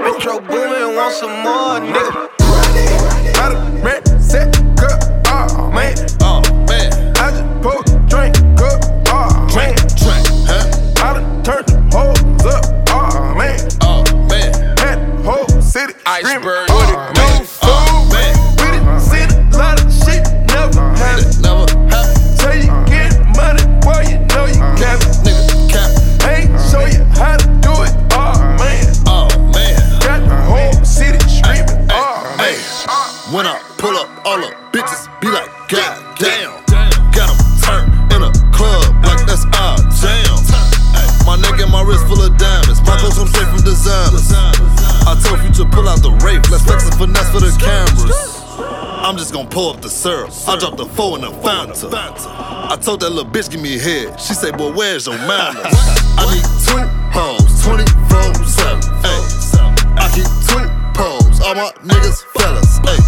Metro Boomin want some more, nigga. Out of rent, set, cut, oh man. Oh man, I just pulled a drink, cut, oh man. drink, huh? I done turned the hoes up, oh man. Oh man, Had the whole city screaming, iceberg, oh, what it do? man. Oh man, We done seen a lot of shit, never happened. never happened. Say you get money, boy, you know you cap it. Nigga, cap. Ain't show you how to do it, oh man. Oh man, Got the whole city screaming, oh hey. man. When I pull up, all the bitches be like, God damn. Got 'em turned in a club like that's our jam. My neck and my wrist full of diamonds. My clothes come straight from designers. I told you to pull out the rape. Let's flex and finesse for the cameras. I'm just gon' pull up the syrup. I dropped the 4 in the Fanta. I told that little bitch give me a head. She say, boy, where's your manners? I need 2 hoes, 24/7. Ay, I keep 2 poles. All my niggas fellas. Ay.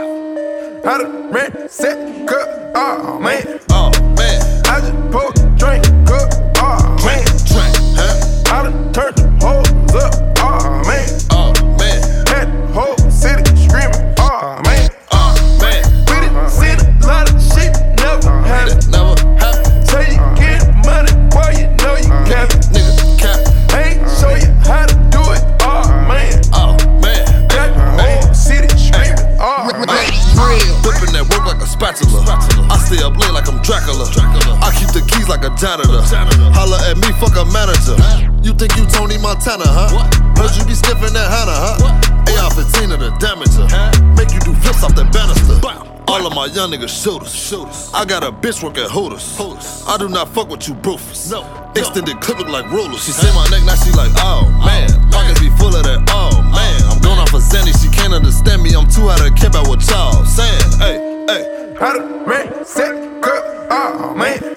Out of rent, set, cut, oh man. Oh man, I just pulled a drink, cut, oh man. drink, huh? I done turned the hoes up, oh man. Oh man, Had the whole city screaming, oh man. oh man. We done seen a lot of shit, never happened. Never happened. Say you get money, boy, you know you cap it. Nigga, cap. Ain't show you how to do it, oh man. Oh man, Got the whole city screaming, oh man. whipping that work like a spatula. I stay up late like I'm Dracula. I keep the keys like a janitor. Holla at me, fuck a manager. You think you Tony Montana, huh? Heard you be sniffing that Hannah, huh? AR-15 of the damager. Make you do flips off that banister. All of my young niggas shooters. I got a bitch work at Hooters. I do not fuck with you broofers. Extended clip look like rulers. She say my neck, now she like, oh man. Pockets be full of that, oh man. I'm going off of Zanny, she can't understand me. I'm too out of care about what y'all saying. Hey, hey. Out of rent, set, cut, oh man.